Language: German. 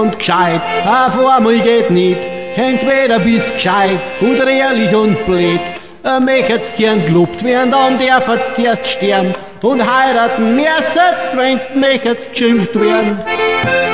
und gescheit, auf einmal geht nicht. Entweder bist gescheit oder ehrlich und blöd. Möcht's gern gelobt werden, dann darf's zuerst sterben. Und heiraten müsst's, wenn's möcht's geschimpft werden.